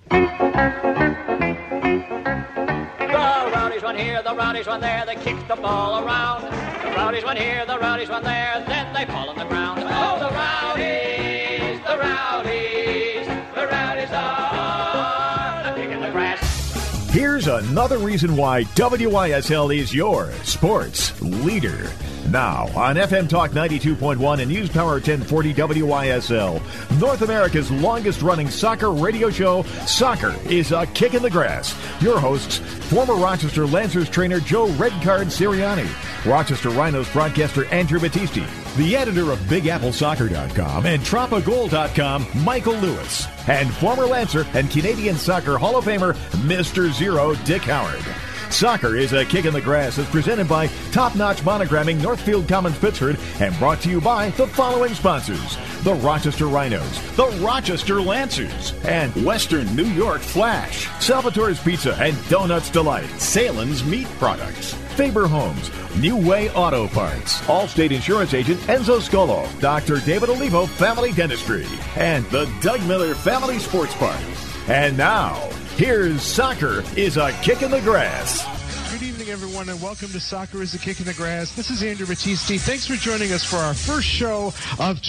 The Rowdies run here, the Rowdies run there, they kick the ball around. The Rowdies run here, the Rowdies run there, then they fall on the ground. Oh, the Rowdies, the Rowdies, the Rowdies are the kick in the grass. Here's another reason why WYSL is your sports leader. Now, on FM Talk 92.1 and News Power 1040 WYSL, North America's longest-running soccer radio show, Soccer is a Kick in the Grass. Your hosts, former Rochester Lancers trainer Joe Redcard Sirianni, Rochester Rhinos broadcaster Andrew Battisti, the editor of BigAppleSoccer.com and TropaGoal.com, Michael Lewis, and former Lancer and Canadian Soccer Hall of Famer, Mr. Zero, Dick Howard. Soccer is a Kick in the Grass is presented by Top Notch Monogramming, Northfield Commons, Pittsford, and brought to you by the following sponsors: the Rochester Rhinos, the Rochester Lancers, and Western New York Flash, Salvatore's Pizza and Donuts Delight, Salem's Meat Products, Faber Homes, New Way Auto Parts, Allstate Insurance Agent Enzo Scolo, Dr. David Olivo Family Dentistry, and the Doug Miller Family Sports Park. And now, here's Soccer is a Kick in the Grass. Good evening, everyone, and welcome to Soccer is a Kick in the Grass. This is Andrew Battisti. Thanks for joining us for our first show of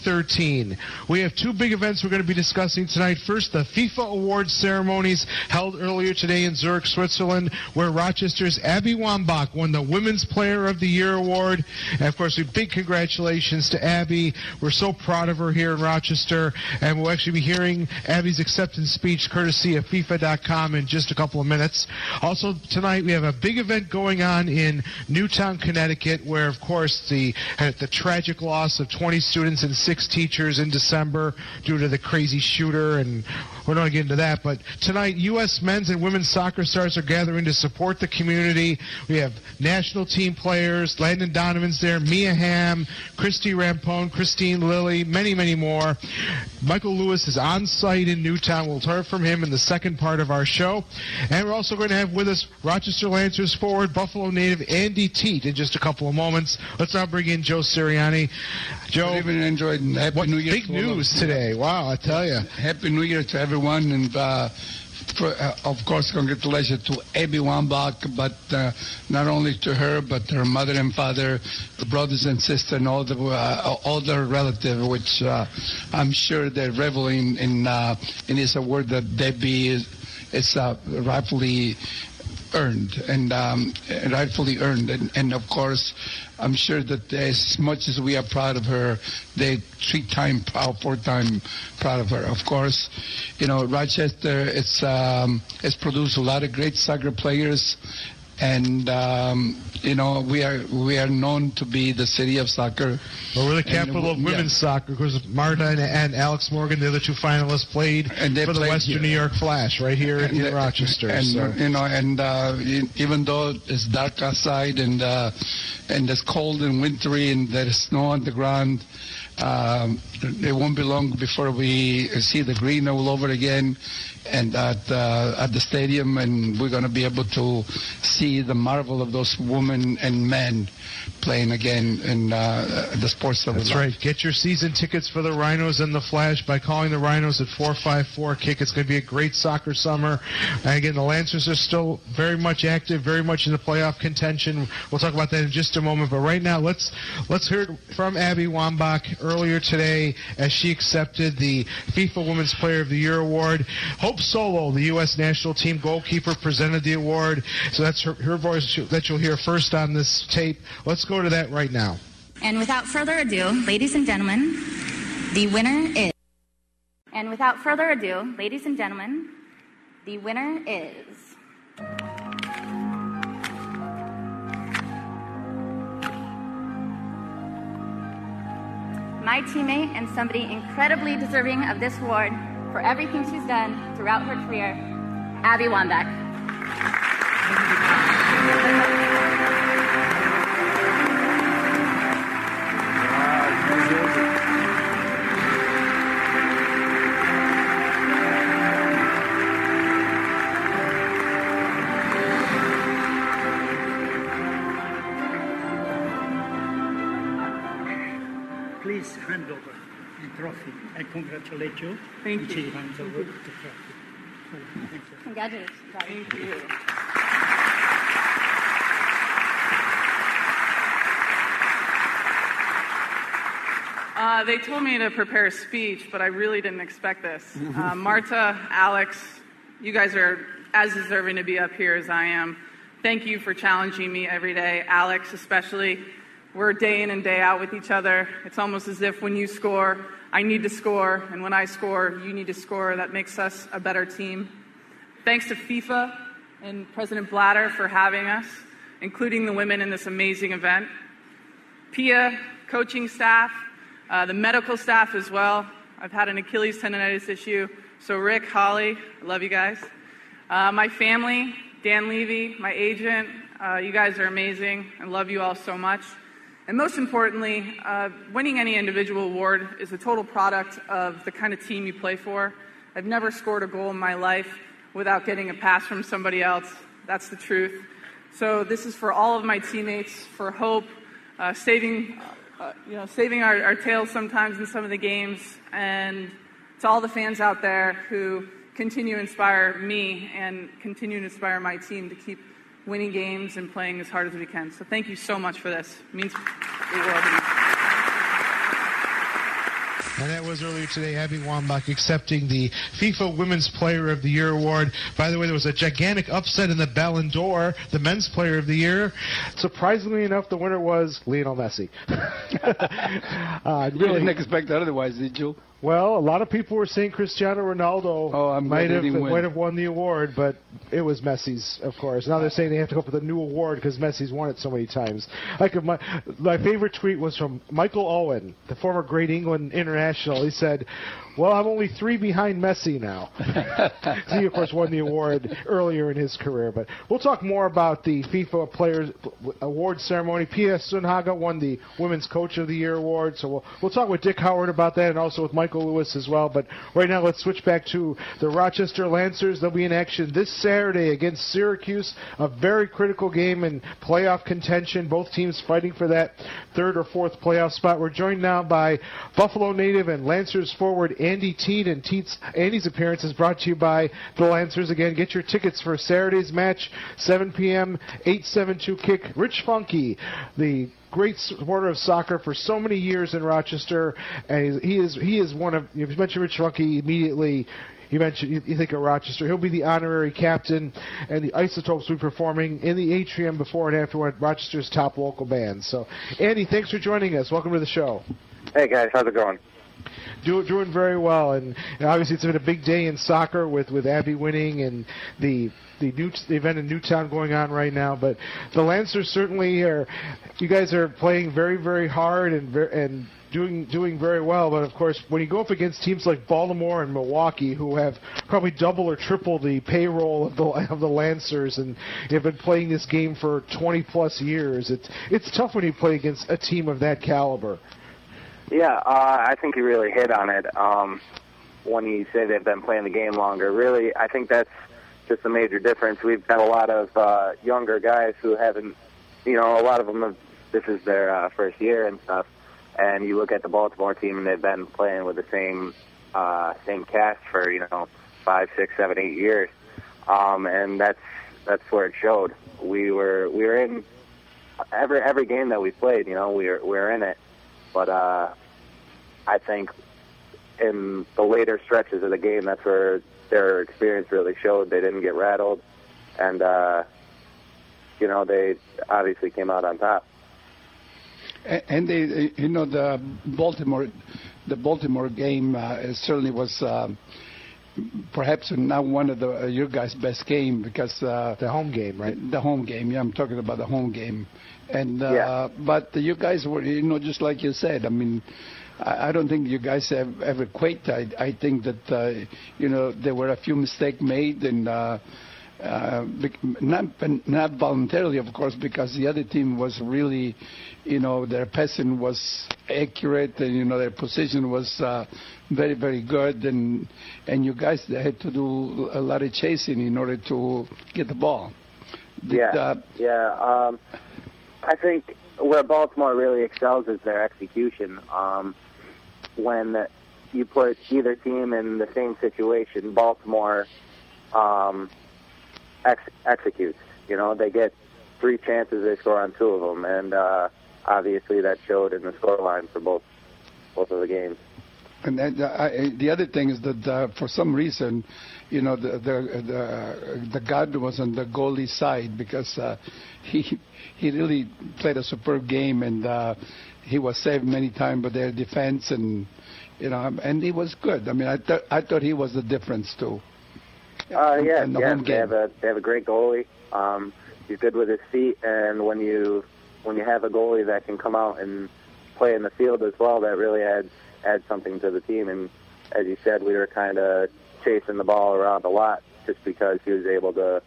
2013. We have two big events we're going to be discussing tonight. First, the FIFA Awards ceremonies held earlier today in Zurich, Switzerland, where Rochester's Abby Wambach won the Women's Player of the Year award. And, of course, a big congratulations to Abby. We're so proud of her here in Rochester, and we'll actually be hearing Abby's acceptance speech courtesy of FIFA.com in just a couple of minutes. Also, tonight we have a big event going on in Newtown, Connecticut, where, of course, the tragic loss of 20 students and 6 teachers in December due to the crazy shooter, and we're not going to get into that. But tonight, U.S. men's and women's soccer stars are gathering to support the community. We have national team players, Landon Donovan's there, Mia Hamm, Christy Rampone, Christine Lilly, many, many more. Michael Lewis is on site in Newtown. We'll hear from him in the second part of our show. And we're also going to have with us Rochester Lancers forward, Buffalo native Andy Teat in just a couple of moments. Let's now bring in Joe Sirianni. Joe, good evening, Android, and Happy New Year. Big news today. Wow, I tell you. Happy New Year to everyone, and of course, congratulations to Abby Wambach, but not only to her, but her mother and father, the brothers and sisters, and all their relatives, which I'm sure they're reveling in this award that Debbie is rightfully earned, and of course, I'm sure that as much as we are proud of her, they 3-time proud, 4-time proud of her. Of course, Rochester has produced a lot of great soccer players, and we are known to be the city of soccer. Well, we're the capital of women's soccer, because Marta and Alex Morgan, the other 2 finalists, played for the Western New York Flash right here in Rochester. And even though it's dark outside and it's cold and wintry and there's snow on the ground, it won't be long before we see the green all over again and at the stadium, and we're going to be able to see the marvel of those women and men playing again in the sports of That's right. Get your season tickets for the Rhinos and the Flash by calling the Rhinos at 454-KICK. It's going to be a great soccer summer. And again, the Lancers are still very much active, very much in the playoff contention. We'll talk about that in just a moment. But right now, let's hear it from Abby Wambach earlier today as she accepted the FIFA Women's Player of the Year award. Hope Solo, the U.S. national team goalkeeper, presented the award. So that's her voice that you'll hear first on this tape. Let's go to that right now. And without further ado, ladies and gentlemen, the winner is... And without further ado, ladies and gentlemen, the winner is... my teammate and somebody incredibly deserving of this award for everything she's done throughout her career, Abby Wambach. Please hand over the trophy. I congratulate you. Thank you. She hands over the trophy. Congratulations. Thank you. They told me to prepare a speech, but I really didn't expect this. Marta, Alex, you guys are as deserving to be up here as I am. Thank you for challenging me every day. Alex, especially. We're day in and day out with each other. It's almost as if when you score, I need to score, and when I score, you need to score. That makes us a better team. Thanks to FIFA and President Blatter for having us, including the women in this amazing event. PIA, coaching staff, the medical staff as well. I've had an Achilles tendonitis issue. So Rick, Holly, I love you guys. My family, Dan Levy, my agent, you guys are amazing. I love you all so much. And most importantly, winning any individual award is a total product of the kind of team you play for. I've never scored a goal in my life without getting a pass from somebody else. That's the truth. So this is for all of my teammates, for hope, saving our tails sometimes in some of the games, and to all the fans out there who continue to inspire me and continue to inspire my team to keep winning games and playing as hard as we can. So thank you so much for this. It means the world to me. And that was earlier today, Abby Wambach accepting the FIFA Women's Player of the Year award. By the way, there was a gigantic upset in the Ballon d'Or, the Men's Player of the Year. Surprisingly enough, the winner was Lionel Messi. You didn't expect otherwise, did you? Well, a lot of people were saying Cristiano Ronaldo might have won the award, but it was Messi's, of course. Now they're saying they have to come up with a new award because Messi's won it so many times. My favorite tweet was from Michael Owen, the former Great England international. He said, "Well, I'm only 3 behind Messi now." He, of course, won the award earlier in his career. But we'll talk more about the FIFA Players Award ceremony. Pia Sundhage won the Women's Coach of the Year award. So we'll talk with Dick Howard about that and also with Michael Lewis as well. But right now, let's switch back to the Rochester Lancers. They'll be in action this Saturday against Syracuse, a very critical game in playoff contention. Both teams fighting for that 3rd or 4th playoff spot. We're joined now by Buffalo native and Lancers forward Andy Teed, and Andy's appearance is brought to you by the Lancers. Again, get your tickets for Saturday's match, 7 p.m., 872 kick. Rich Funky, the great supporter of soccer for so many years in Rochester, and he is one of. You mentioned Rich Funky immediately. You think of Rochester. He'll be the honorary captain, and the Isotopes will be performing in the atrium before and after one of Rochester's top local bands. So, Andy, thanks for joining us. Welcome to the show. Hey guys, how's it going? Doing very well, and obviously it's been a big day in soccer with Abby winning and the event in Newtown going on right now. But the Lancers certainly are. You guys are playing very, very hard and doing very well. But of course, when you go up against teams like Baltimore and Milwaukee, who have probably double or triple the payroll of the Lancers, and have been playing this game for 20 plus years, it's tough when you play against a team of that caliber. Yeah, I think you really hit on it when you say they've been playing the game longer. Really, I think that's just a major difference. We've got a lot of younger guys who haven't, a lot of them this is their first year and stuff. And you look at the Baltimore team, and they've been playing with the same cast for 5, 6, 7, 8 years, and that's where it showed. We were in every game that we played. We were in it. But I think in the later stretches of the game, that's where their experience really showed. They didn't get rattled, and they obviously came out on top. And the Baltimore game certainly was perhaps not one of your guys' best game because the home game, right? The home game. Yeah, I'm talking about the home game. And but you guys were, just like you said. I mean, I don't think you guys have ever quit. I think that there were a few mistakes made, and not voluntarily, of course, because the other team was really, their passing was accurate, and their position was very, very good, and you guys had to do a lot of chasing in order to get the ball. I think where Baltimore really excels is their execution. When you put either team in the same situation, Baltimore executes. They get 3 chances, they score on 2 of them, and obviously that showed in the scoreline for both of the games. And the other thing is that for some reason, the guard was on the goalie side because he really played a superb game, and he was saved many times by their defense, and he was good. I mean, I thought he was the difference too. They have a great goalie. He's good with his feet, and when you have a goalie that can come out and play in the field as well, that really adds something to the team. And as you said, we were kind of chasing the ball around a lot just because he was able to,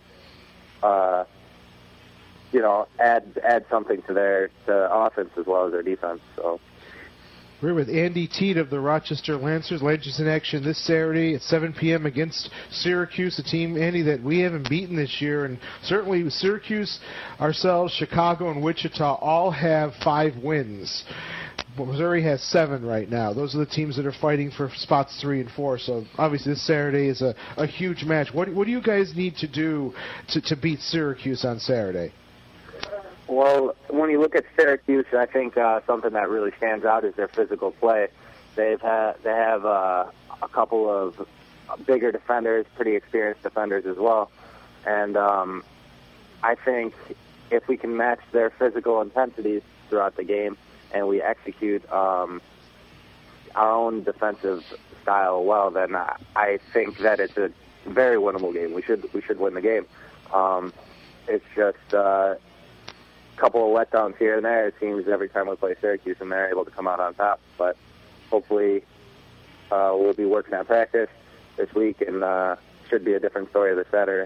add something to their offense as well as their defense. So. We're with Andy Teed of the Rochester Lancers. Lancers in action this Saturday at 7 p.m. against Syracuse, a team, Andy, that we haven't beaten this year. And certainly Syracuse, ourselves, Chicago, and Wichita all have 5 wins. Missouri has 7 right now. Those are the teams that are fighting for spots 3 and 4. So obviously this Saturday is a huge match. What do you guys need to do to beat Syracuse on Saturday? Well, when you look at Syracuse, I think something that really stands out is their physical play. They have a couple of bigger defenders, pretty experienced defenders as well, and I think if we can match their physical intensities throughout the game and we execute our own defensive style well, then I think that it's a very winnable game. We should win the game. It's just couple of letdowns here and there, it seems, every time we play Syracuse, and they're able to come out on top. But hopefully we'll be working on practice this week, and should be a different story this Saturday.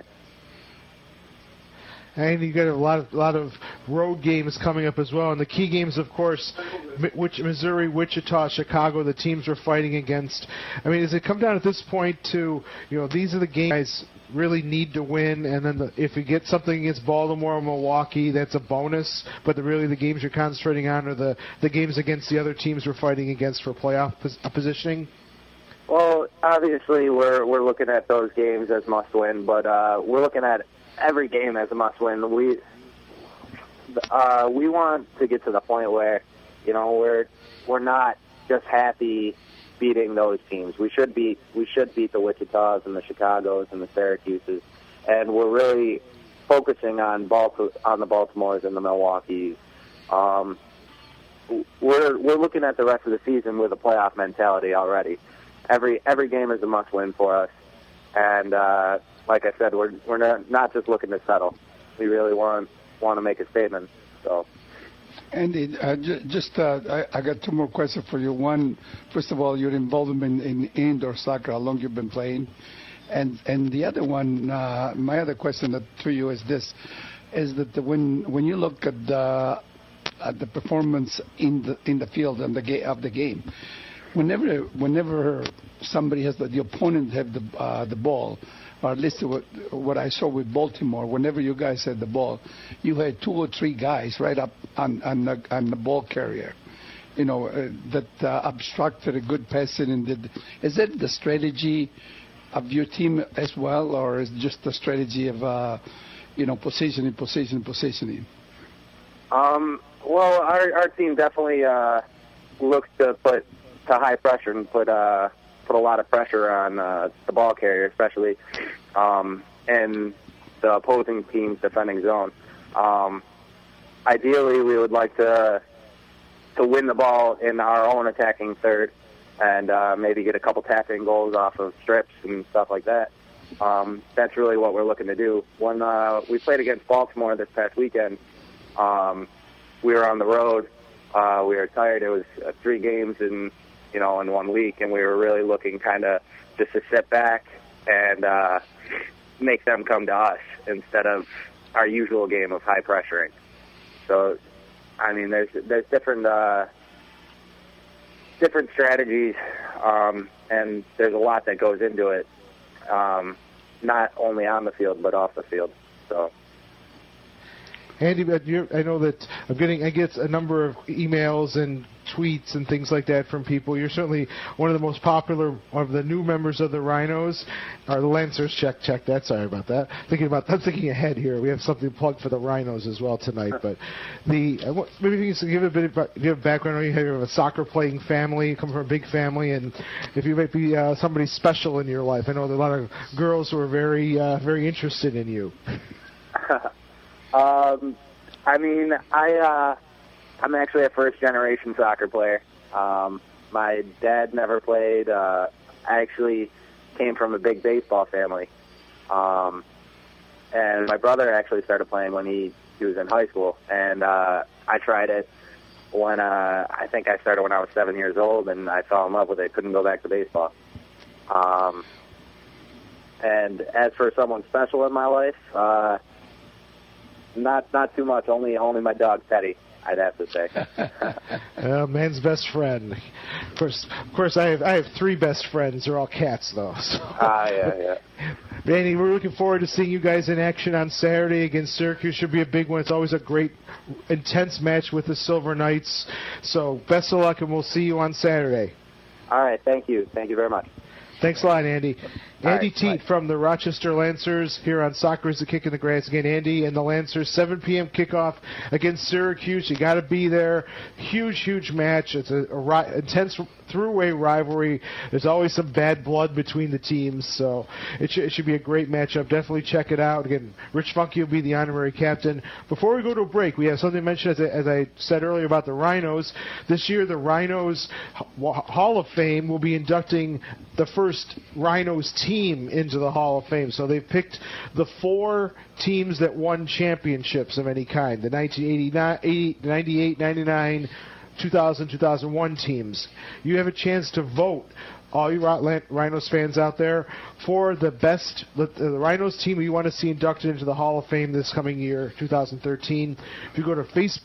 And you got a lot of road games coming up as well. And the key games, of course, Missouri, Wichita, Chicago, the teams we're fighting against. I mean, does it come down at this point to, these are the games really need to win, and then if we get something against Baltimore or Milwaukee, that's a bonus, but really the games you're concentrating on are the games against the other teams we're fighting against for playoff positioning? Well, obviously we're looking at those games as must-win, but we're looking at every game as a must-win. We want to get to the point where, we're not just happy beating those teams. We should beat the Wichitas and the Chicagos and the Syracuses, and we're really focusing on the Baltimores and the Milwaukees. We're looking at the rest of the season with a playoff mentality already. Every game is a must-win for us, and like I said, we're not just looking to settle. We really want to make a statement. So. Andy, I got 2 more questions for you. One, first of all, your involvement in indoor soccer, how long you've been playing, and the other one, my other question to you is this: is that when you look at the performance in the field and of the game, whenever somebody has the opponent have the ball, or at least what I saw with Baltimore, whenever you guys had the ball, you had 2 or 3 guys right up on the ball carrier, that obstructed a good passing. And is that the strategy of your team as well, or is it just the strategy of positioning? Well, our team definitely looks to put to high pressure and put a lot of pressure on the ball carrier, especially in the opposing team's defending zone. Ideally, we would like to win the ball in our own attacking third and maybe get a couple tapping goals off of strips and stuff like that. That's really what we're looking to do. When we played against Baltimore this past weekend, we were on the road. We were tired. It was 3 games in 1 week, and we were really looking kind of just to sit back and make them come to us instead of our usual game of high pressuring. So, I mean, there's different strategies, and there's a lot that goes into it, not only on the field but off the field. So. Andy, I know that I get a number of emails and tweets and things like that from people. You're certainly one of the most popular of the new members of the Rhinos, or the Lancers. Check that. Sorry about that. I'm thinking ahead here. We have something plugged for the Rhinos as well tonight. But maybe you can give a bit of background. I know you have a soccer playing family. You come from a big family, and if you might be somebody special in your life. I know there are a lot of girls who are very very interested in you. I'm actually a first-generation soccer player. My dad never played. I actually came from a big baseball family. And my brother actually started playing when he was in high school. And I tried it when I think I started when I was 7 years old, and I fell in love with it. Couldn't go back to baseball. And as for someone special in my life, not too much. Only my dog Teddy, I'd have to say. Man's best friend. Of course, I have 3 best friends. They're all cats, though. So. Yeah. Andy, we're looking forward to seeing you guys in action on Saturday against Syracuse. Should be a big one. It's always a great, intense match with the Silver Knights. So best of luck, and we'll see you on Saturday. All right. Thank you. Thank you very much. Thanks a lot, Andy. Andy right, Teat from the Rochester Lancers here on Soccer is the Kick in the Grass. Again, Andy and the Lancers, 7 p.m. kickoff against Syracuse. You got to be there. Huge match. It's a intense through-way rivalry. There's always some bad blood between the teams, so it should be a great matchup. Definitely check it out. Again, Rich Funky will be the honorary captain. Before we go to a break, we have something to mention, as I said earlier, about the Rhinos. This year, the Rhinos Hall of Fame will be inducting the first Rhinos team into the Hall of Fame. So they've picked the 4 teams that won championships of any kind, the 1989, 98, 99, 2000, 2001 teams. You have a chance to vote, all you Rhinos fans out there, for the Rhinos team you want to see inducted into the Hall of Fame this coming year, 2013. If you go to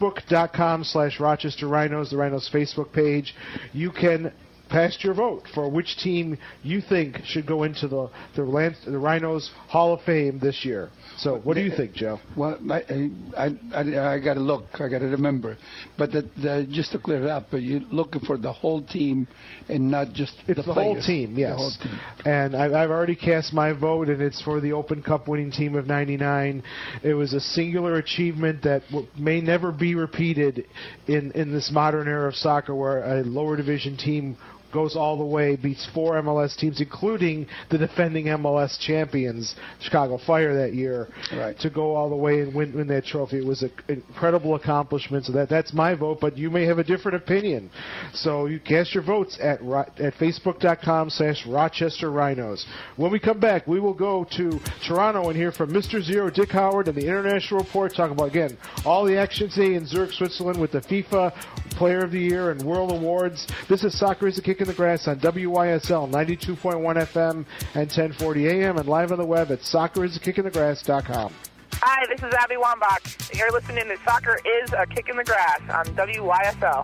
facebook.com/Rochester Rhinos, the Rhinos Facebook page, you can cast your vote for which team you think should go into the Rhinos Hall of Fame this year. So what do you think, Joe? Well, I got to look. I got to remember. But just to clear it up, you're looking for the whole team and not just the players. Whole team, yes. The whole team. And I've already cast my vote, and it's for the Open Cup winning team of 99. It was a singular achievement that may never be repeated in this modern era of soccer, where a lower division team goes all the way, beats 4 MLS teams, including the defending MLS champions, Chicago Fire, that year, right, to go all the way and win that trophy. It was an incredible accomplishment. So that's my vote, but you may have a different opinion. So you cast your votes at facebook.com/Rochester Rhinos. When we come back, we will go to Toronto and hear from Mr. Zero, Dick Howard, and the International Report, talking about, again, all the action today in Zurich, Switzerland, with the FIFA Player of the Year and World Awards. This is Soccer is a Kick in the Grass on WYSL 92.1 FM and 1040 AM, and live on the web at soccerisakickinthegrass.com. Hi, this is Abby Wambach. You're listening to Soccer is a Kick in the Grass on WYSL.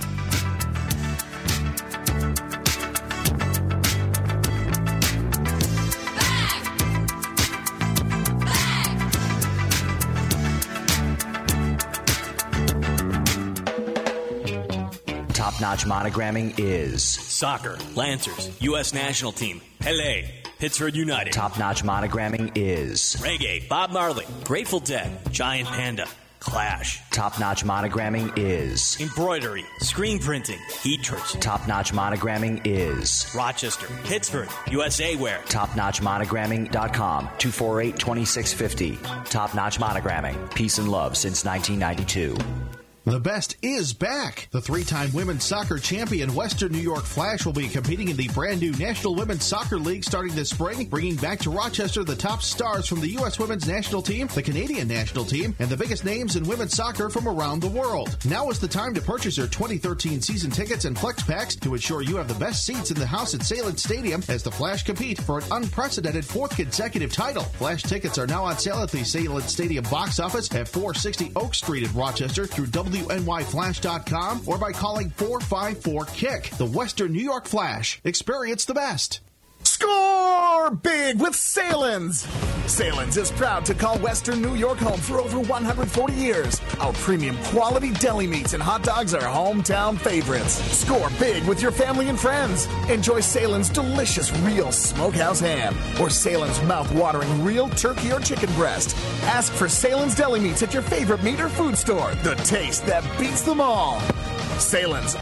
Top-notch monogramming is soccer, Lancers, U.S. national team, Pele, Pittsburgh United. Top-notch monogramming is reggae, Bob Marley, Grateful Dead, Giant Panda, Clash. Top-notch monogramming is embroidery, screen printing, Heat Church. Top-notch monogramming is Rochester, Pittsburgh, USA Wear. Top-notchmonogramming.com, 248-2650. Top-notch monogramming, peace and love since 1992. The best is back. The 3-time women's soccer champion Western New York Flash will be competing in the brand new National Women's Soccer League starting this spring, bringing back to Rochester the top stars from the U.S. women's national team, the Canadian national team, and the biggest names in women's soccer from around the world. Now is the time to purchase your 2013 season tickets and flex packs to ensure you have the best seats in the house at Salem Stadium as the Flash compete for an unprecedented 4th consecutive title. Flash tickets are now on sale at the Salem Stadium box office at 460 Oak Street in Rochester through WNYFlash.com or by calling 454-KICK. The Western New York Flash. Experience the best. Score big with Salins! Salins is proud to call Western New York home for over 140 years. Our premium quality deli meats and hot dogs are hometown favorites. Score big with your family and friends. Enjoy Salins' delicious real smokehouse ham or Salins' mouth-watering real turkey or chicken breast. Ask for Salins deli meats at your favorite meat or food store. The taste that beats them all. Salins.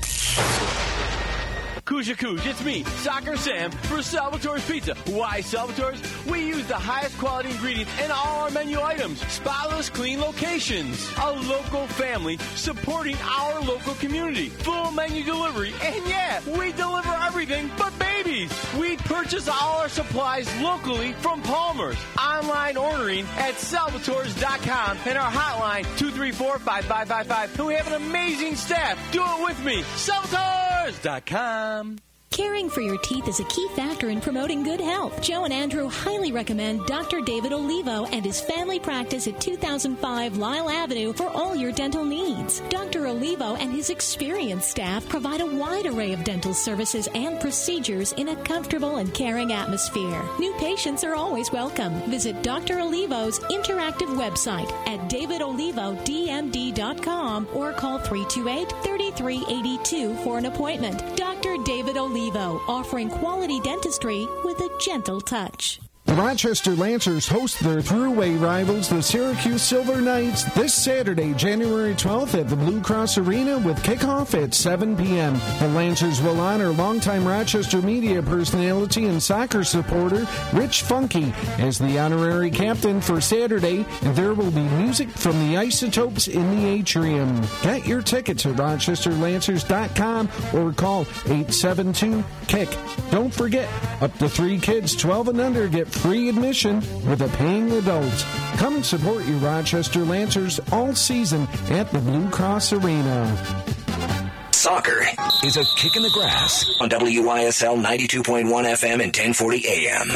Kuja Kuj, it's me, Soccer Sam, for Salvatore's Pizza. Why Salvatore's? We use the highest quality ingredients in all our menu items. Spotless, clean locations. A local family supporting our local community. Full menu delivery. And yeah, we deliver everything but babies. We purchase all our supplies locally from Palmer's. Online ordering at salvatores.com and our hotline 234-5555. And we have an amazing staff. Do it with me. Salvatores.com. Caring for your teeth is a key factor in promoting good health. Joe and Andrew highly recommend Dr. David Olivo and his family practice at 2005 Lyle Avenue for all your dental needs. Dr. Olivo and his experienced staff provide a wide array of dental services and procedures in a comfortable and caring atmosphere. New patients are always welcome. Visit Dr. Olivo's interactive website at davidolivodmd.com or call 328-3382 for an appointment. Dr. David Olivo, offering quality dentistry with a gentle touch. The Rochester Lancers host their throughway rivals, the Syracuse Silver Knights, this Saturday, January 12th at the Blue Cross Arena with kickoff at 7 p.m. The Lancers will honor longtime Rochester media personality and soccer supporter Rich Funky as the honorary captain for Saturday, and there will be music from the Isotopes in the atrium. Get your tickets at rochesterlancers.com or call 872-KICK. Don't forget, up to 3 kids 12 and under get free admission with a paying adult. Come and support your Rochester Lancers all season at the Blue Cross Arena. Soccer is a kick in the grass on WYSL 92.1 FM and 1040 AM.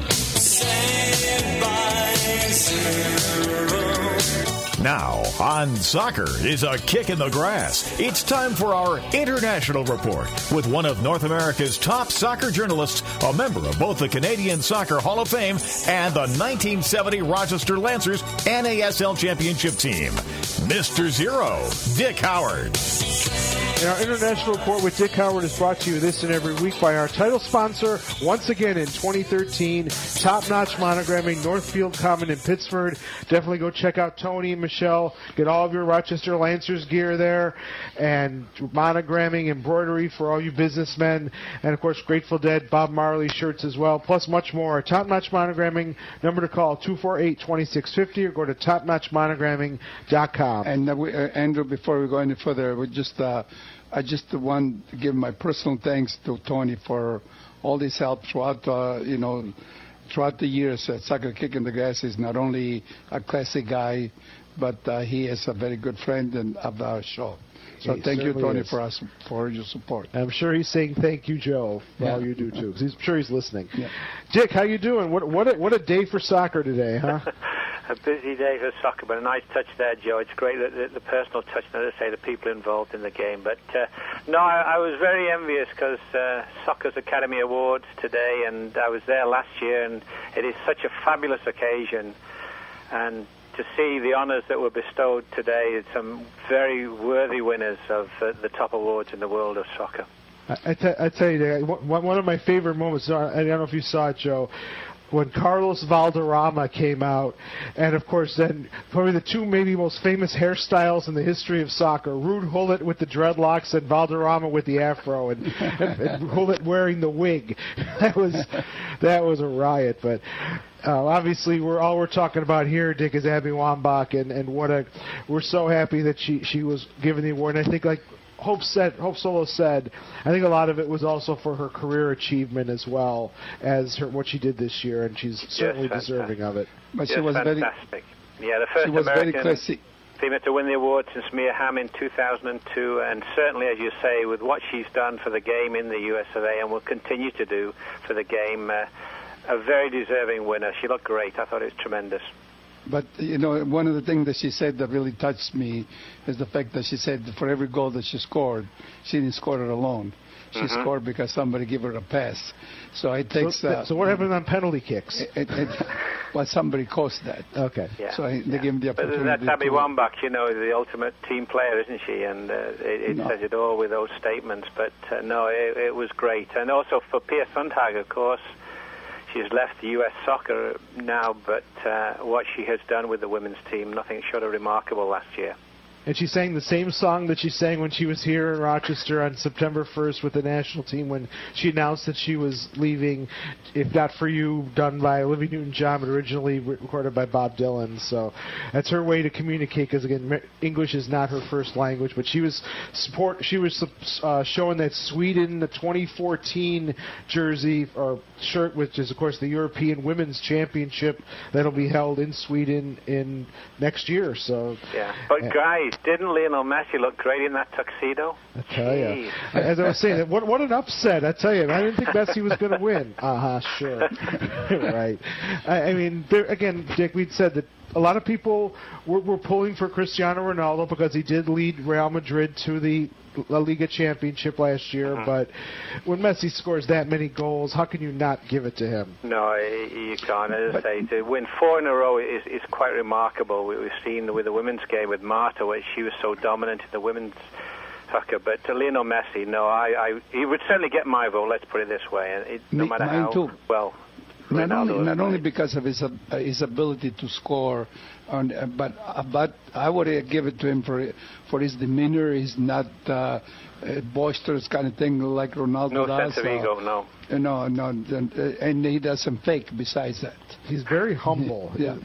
Now, on Soccer is a kick in the grass. It's time for our International Report with one of North America's top soccer journalists, a member of both the Canadian Soccer Hall of Fame and the 1970 Rochester Lancers NASL Championship team, Mr. Zero, Dick Howard. And our International Report with Dick Howard is brought to you this and every week by our title sponsor, once again in 2013, Top Notch Monogramming, Northfield Common in Pittsford. Definitely go check out Tony and Michelle. Get all of your Rochester Lancers gear there, and monogramming, embroidery for all you businessmen, and of course Grateful Dead, Bob Marley shirts as well, plus much more. Top Notch Monogramming, number to call 248-2650 or go to topnotchmonogramming.com. And Andrew, before we go any further, I just want to give my personal thanks to Tony for all this help throughout throughout the years. Soccer Kick in the Grass is not only a classic guy, but he is a very good friend of our show. So thank you, Tony, for your support. I'm sure he's saying thank you, Joe, for all you do too. Because I'm sure he's listening. Yeah. Dick, how you doing? What a day for soccer today, huh? A busy day for soccer, but a nice touch there, Joe. It's great that the personal touch, and as I say, the people involved in the game. But no, I was very envious because Soccer's Academy Awards today, and I was there last year, and it is such a fabulous occasion. And to see the honours that were bestowed today, some very worthy winners of the top awards in the world of soccer. I tell you, one of my favorite moments, I don't know if you saw it, Joe, when Carlos Valderrama came out, and of course then probably the two maybe most famous hairstyles in the history of soccer, Ruud Gullit with the dreadlocks and Valderrama with the afro, and Gullit wearing the wig. That was a riot, but obviously we're talking about here, Dick, is Abby Wambach, and we're so happy that she was given the award. And I think, like Hope Solo said, I think a lot of it was also for her career achievement as well as what she did this year, and she's certainly deserving of it. But she was fantastic. The first American female to win the award since Mia Hamm in 2002, and certainly, as you say, with what she's done for the game in the US of A and will continue to do for the game, a very deserving winner. She looked great. I thought it was tremendous. But, one of the things that she said that really touched me is the fact that she said for every goal that she scored, she didn't score it alone. She scored because somebody gave her a pass. So it takes. So what happened on penalty kicks? Well, somebody caused that. Okay. Yeah. So they gave him the opportunity. But that's Abby Wambach, the ultimate team player, isn't she? And it says it all with those statements. But no, it was great. And also for Pia Sundhage, of course, she's left U.S. soccer now, but what she has done with the women's team, nothing short of remarkable last year. And she sang the same song that she sang when she was here in Rochester on September 1st with the national team when she announced that she was leaving, If Not For You, done by Olivia Newton-John, but originally recorded by Bob Dylan. So that's her way to communicate, because, again, English is not her first language. But she was showing that Sweden, the 2014 jersey or shirt, which is, of course, the European Women's Championship that'll be held in Sweden in next year. So yeah, but guys, didn't Lionel Messi look great in that tuxedo? I tell you. As I was saying, what an upset. I tell you, I didn't think Messi was going to win. Sure. Right. I mean, again, Dick, we'd said that a lot of people were pulling for Cristiano Ronaldo because he did lead Real Madrid to the La Liga championship last year, but when Messi scores that many goals, how can you not give it to him? No, you can't. As I say, to win 4 in a row is quite remarkable. We've seen with the women's game with Marta, where she was so dominant in the women's soccer. But Lionel Messi, no, he would certainly get my vote, let's put it this way. No matter how too. well. Not only because of his ability to score, but I would give it to him for his demeanor. He's not boisterous kind of thing like Ronaldo does. No sense of ego, no. No, and he doesn't fake. Besides that, he's very humble. Yeah.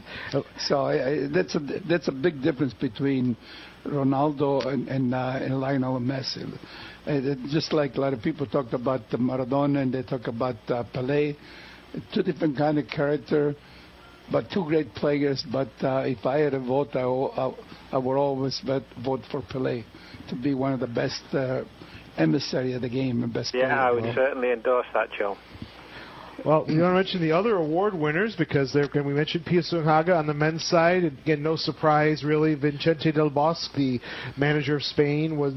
So that's a big difference between Ronaldo and Lionel Messi. Just like a lot of people talked about Maradona and they talk about Pelé. 2 different kind of character, but 2 great players. But if I had a vote, I would always vote for Pelé to be one of the best emissary of the game and best player. Yeah, I would certainly endorse that, Joe. Well, you want to mention the other award winners because we mentioned Pia Sundhage on the men's side. Again, no surprise, really. Vicente Del Bosque, the manager of Spain, won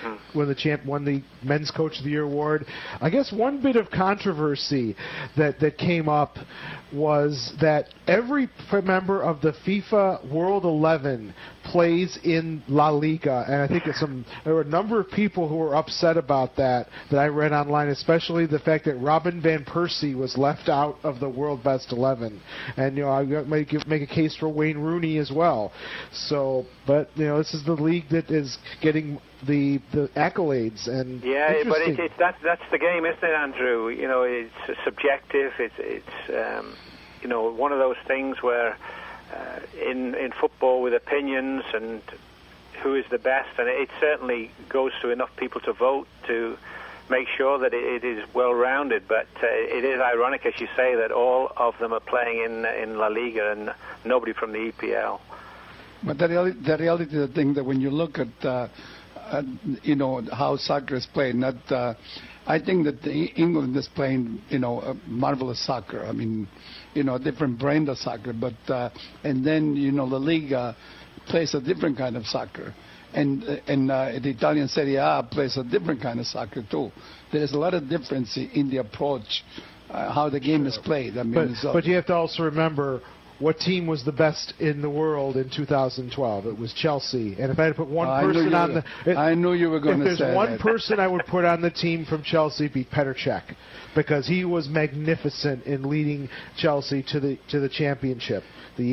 the Men's Coach of the Year award. I guess one bit of controversy that came up was that every member of the FIFA World 11 plays in La Liga, and I think there were a number of people who were upset about that I read online, especially the fact that Robin van Persie was left out of the World Best 11, and I make a case for Wayne Rooney as well. So, but this is the league that is getting the accolades, and yeah, but that's the game, isn't it, Andrew? It's subjective. It's one of those things where in football with opinions and who is the best, and it certainly goes to enough people to vote to make sure that it is well-rounded. But it is ironic, as you say, that all of them are playing in La Liga and nobody from the EPL. But the reality of the thing that when you look at how soccer is played, I think that England is playing marvelous soccer. I mean, a different brand of soccer, but and then La Liga plays a different kind of soccer. And the Italian Serie A plays a different kind of soccer too. There's a lot of difference in the approach, how the game is played. I mean, but you have to also remember what team was the best in the world in 2012. It was Chelsea. And if I had to put one person on the... I knew you were going to say that. If there's one person I would put on the team from Chelsea, it'd be Petr Cech, because he was magnificent in leading Chelsea to the championship.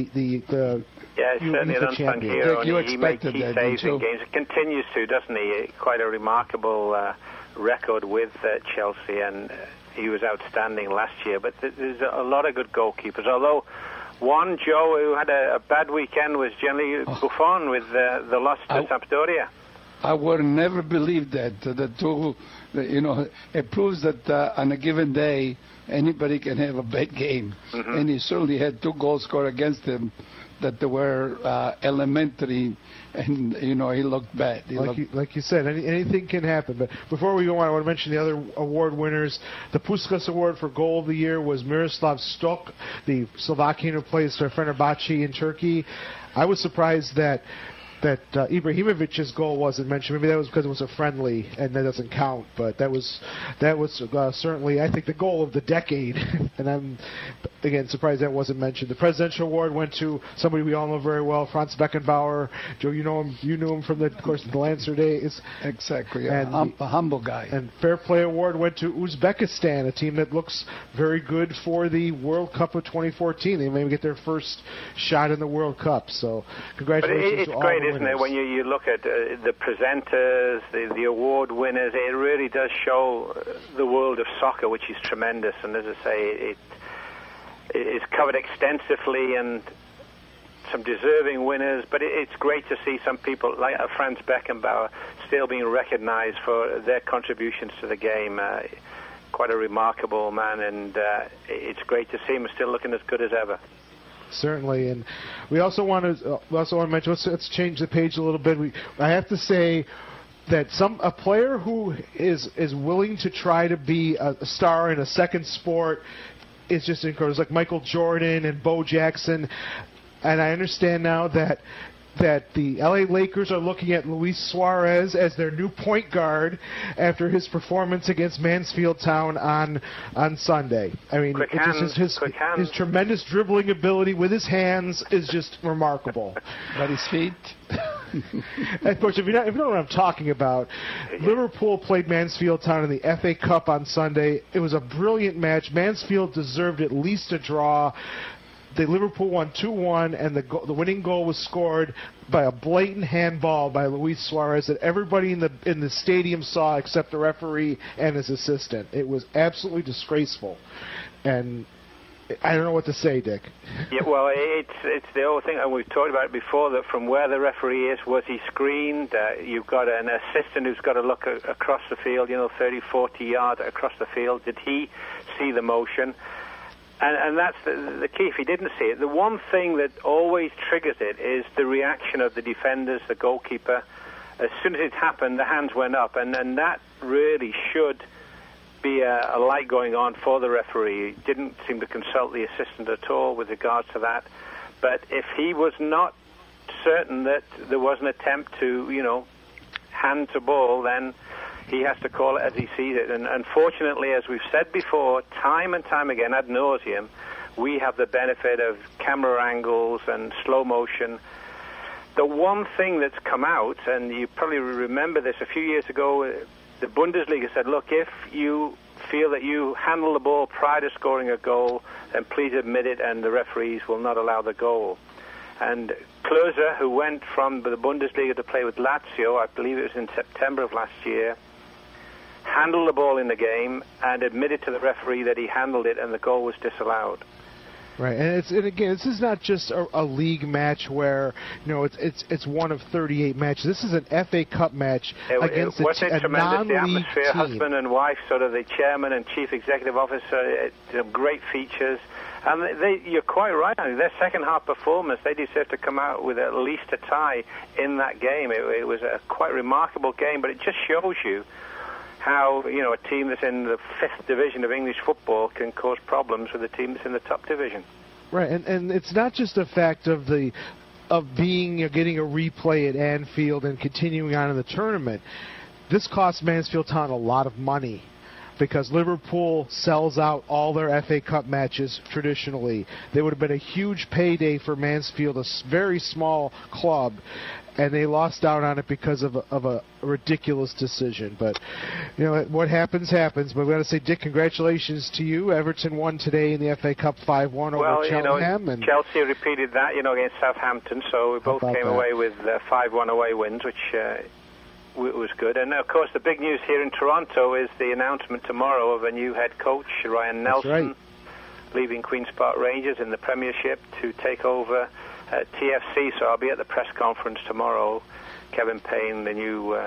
Yeah, certainly an unsung hero. He made key saves in games. It continues to, doesn't he? Quite a remarkable record with Chelsea, and he was outstanding last year. But there's a lot of good goalkeepers. Although one, Joe, who had a bad weekend was Gianluigi Buffon with the loss to Sampdoria. I would never believe that. It proves that on a given day, anybody can have a bad game. Mm-hmm. And he certainly had 2 goals scored against him that were elementary, and he looked bad. Like you said, anything can happen. But before we go on, I want to mention the other award winners. The Puskas Award for Goal of the Year was Miroslav Stoch, the Slovakian who plays for Fenerbahce in Turkey. I was surprised that that Ibrahimovic's goal wasn't mentioned. Maybe that was because it was a friendly and that doesn't count. But that was certainly, I think, the goal of the decade. And I'm again surprised that wasn't mentioned. The Presidential Award went to somebody we all know very well, Franz Beckenbauer. Joe, you knew him from the Lancer days. Exactly, and a humble guy. And Fair Play Award went to Uzbekistan, a team that looks very good for the World Cup of 2014. They may get their first shot in the World Cup. So congratulations to all great, the isn't winners. it, when you look at the presenters, the award winners, it really does show the world of soccer, which is tremendous. And as I say, it is covered extensively and some deserving winners, but it's great to see some people like Franz Beckenbauer still being recognized for their contributions to the game. Quite a remarkable man, and it's great to see him still looking as good as ever. Certainly, and we also want to mention. Let's change the page a little bit. I have to say that a player who is willing to try to be a star in a second sport is just incredible. It's like Michael Jordan and Bo Jackson, and I understand now that the LA Lakers are looking at Luis Suarez as their new point guard after his performance against Mansfield Town on Sunday. I mean, his tremendous dribbling ability with his hands is just remarkable. But his feet. Of course, if you know what I'm talking about, Liverpool played Mansfield Town in the FA Cup on Sunday. It was a brilliant match. Mansfield deserved at least a draw. The Liverpool won 2-1, and the winning goal was scored by a blatant handball by Luis Suarez that everybody in the stadium saw except the referee and his assistant. It was absolutely disgraceful, and I don't know what to say, Dick. Yeah, well, it's the whole thing, and we've talked about it before, that from where the referee is, was he screened? You've got an assistant who's got to look across the field, 30, 40 yards across the field. Did he see the motion? And that's the key. If he didn't see it, the one thing that always triggers it is the reaction of the defenders, the goalkeeper. As soon as it happened, the hands went up, and that really should be a light going on for the referee. He didn't seem to consult the assistant at all with regards to that. But if he was not certain that there was an attempt to, hand to ball, then he has to call it as he sees it. And unfortunately, as we've said before, time and time again, ad nauseum, we have the benefit of camera angles and slow motion. The one thing that's come out, and you probably remember this a few years ago, the Bundesliga said, look, if you feel that you handle the ball prior to scoring a goal, then please admit it, and the referees will not allow the goal. And Klose, who went from the Bundesliga to play with Lazio, I believe it was in September of last year, handled the ball in the game and admitted to the referee that he handled it, and the goal was disallowed. Right, and again, this is not just a league match where it's one of 38 matches. This is an FA Cup match against a non-league the atmosphere, team. Husband and wife, sort of the chairman and chief executive officer, great features. And you're quite right. Their second half performance, they deserve to come out with at least a tie in that game. It was a quite remarkable game, but it just shows you how a team that's in the 5th division of English football can cause problems with a team that's in the top division. Right, and it's not just a fact of getting a replay at Anfield and continuing on in the tournament. This cost Mansfield Town a lot of money, because Liverpool sells out all their FA Cup matches traditionally. They would have been a huge payday for Mansfield, a very small club, and they lost out on it because of a ridiculous decision. But, what happens, happens. But we got to say, Dick, congratulations to you. Everton won today in the FA Cup 5-1 over Cheltenham. And Chelsea repeated that, against Southampton, so we both came away with 5-1 away wins, which was good. And, of course, the big news here in Toronto is the announcement tomorrow of a new head coach, Ryan Nelson, leaving Queen's Park Rangers in the Premiership to take over TFC. So I'll be at the press conference tomorrow. Kevin Payne, the new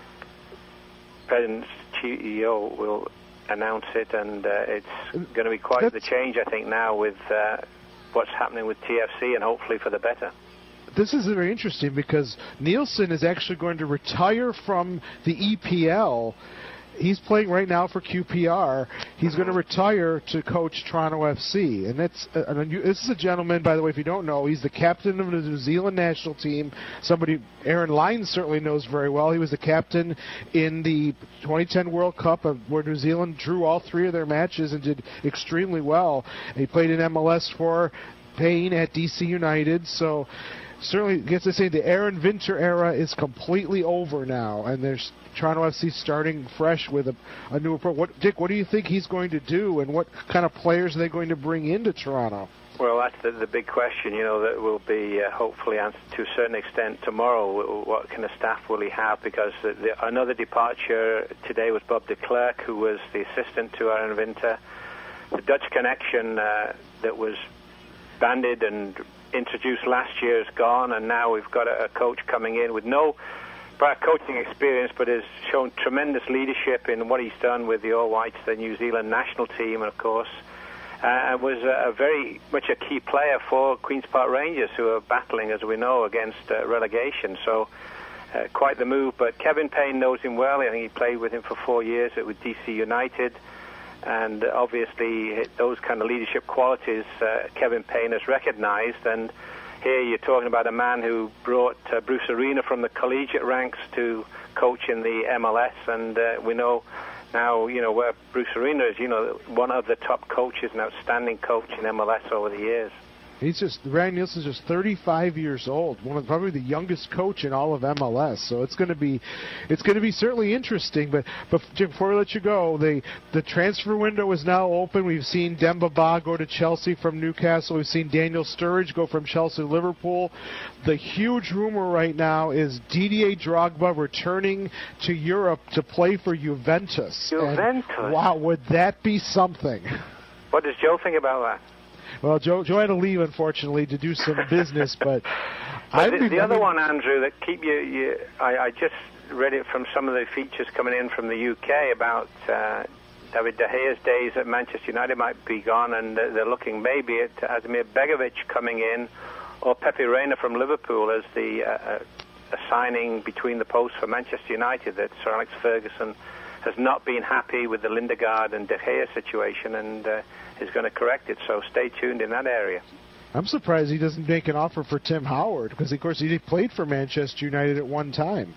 President's CEO, will announce it, and it's going to be quite the change, I think, now with what's happening with TFC, and hopefully for the better. This is very interesting because Nielsen is actually going to retire from the EPL he's playing right now for QPR. He's going to retire to coach Toronto FC. And this is a gentleman, by the way, if you don't know, he's the captain of the New Zealand national team. Somebody Aaron Lyons certainly knows very well. He was the captain in the 2010 World Cup where New Zealand drew all 3 of their matches and did extremely well. And he played in MLS for Payne at DC United. So certainly gets to say the Aaron Winter era is completely over now, and there's Toronto FC starting fresh with a new approach. Dick, what do you think he's going to do, and what kind of players are they going to bring into Toronto? Well, that's the big question, that will be hopefully answered to a certain extent tomorrow. What kind of staff will he have? Because another departure today was Bob de Klerk, who was the assistant to Aaron Winter. The Dutch connection that was banded and introduced last year is gone, and now we've got a coach coming in with no prior coaching experience, but has shown tremendous leadership in what he's done with the All Whites, the New Zealand national team, and of course was very much a key player for Queen's Park Rangers, who are battling, as we know, against relegation. So quite the move. But Kevin Payne knows him well. I think he played with him for 4 years with DC United. And obviously those kind of leadership qualities Kevin Payne has recognized. And here you're talking about a man who brought Bruce Arena from the collegiate ranks to coach in the MLS. And we know now, where Bruce Arena is, one of the top coaches, an outstanding coach in MLS over the years. Ryan Nielsen's just 35 years old, probably the youngest coach in all of MLS. So it's going to be certainly interesting. But before we let you go, the transfer window is now open. We've seen Demba Ba go to Chelsea from Newcastle. We've seen Daniel Sturridge go from Chelsea to Liverpool. The huge rumor right now is Didier Drogba returning to Europe to play for Juventus. Juventus? And, wow, would that be something? What does Joe think about that? Well, Joe had to leave, unfortunately, to do some business, but the other one, Andrew, that keep you I just read it from some of the features coming in from the UK about David De Gea's days at Manchester United might be gone, and they're looking maybe at Ademir Begovic coming in, or Pepe Reina from Liverpool as the signing between the posts for Manchester United, that Sir Alex Ferguson has not been happy with the Lindegaard and De Gea situation, and is going to correct it. So stay tuned in that area. I'm surprised he doesn't make an offer for Tim Howard, because, of course, he played for Manchester United at one time.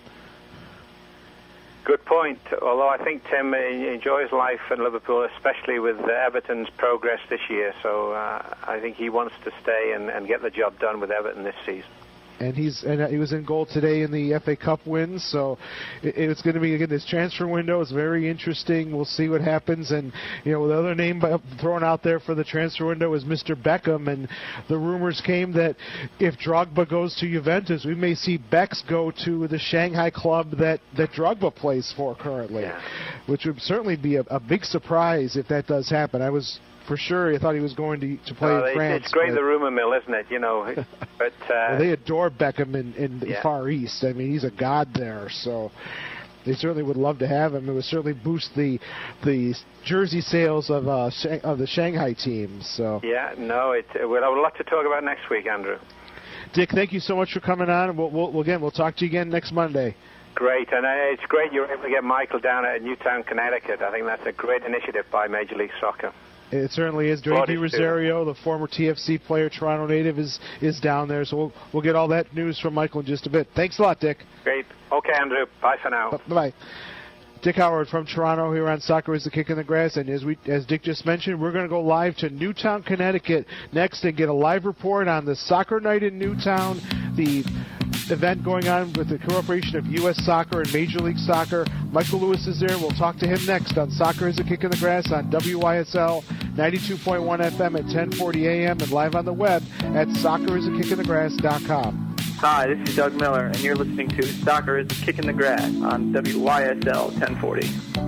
Good point. Although I think Tim enjoys life in Liverpool, especially with Everton's progress this year. So I think he wants to stay and get the job done with Everton this season. And he was in goal today in the FA Cup wins, so it's going to be, again, this transfer window is very interesting. We'll see what happens. And the other name thrown out there for the transfer window is Mr. Beckham, and the rumors came that if Drogba goes to Juventus, we may see Becks go to the Shanghai club that Drogba plays for currently, which would certainly be a big surprise if that does happen. For sure, I thought he was going to play in France. It's great, the rumor mill, isn't it? But well, they adore Beckham in the Far East. I mean, he's a god there, so they certainly would love to have him. It would certainly boost the jersey sales of the Shanghai team. So we'll have a lot to talk about next week, Andrew. Dick, thank you so much for coming on, and we'll talk to you again next Monday. Great, and it's great you're able to get Michael down at Newtown, Connecticut. I think that's a great initiative by Major League Soccer. It certainly is. Dwayne Rosario, the former TFC player, Toronto native, is down there. So we'll get all that news from Michael in just a bit. Thanks a lot, Dick. Great. Okay, Andrew. Bye for now. Bye-bye. Dick Howard from Toronto here on Soccer is the Kick in the Grass. And as Dick just mentioned, we're going to go live to Newtown, Connecticut next and get a live report on the Soccer Night in Newtown, the event going on with the cooperation of U.S. Soccer and Major League Soccer. Michael Lewis is there. We'll talk to him next on Soccer is a Kick in the Grass on WYSL 92.1 FM at 1040 a.m. and live on the web at soccerisakickinthegrass.com. Hi, this is Doug Miller, and you're listening to Soccer is a Kick in the Grass on WYSL 1040.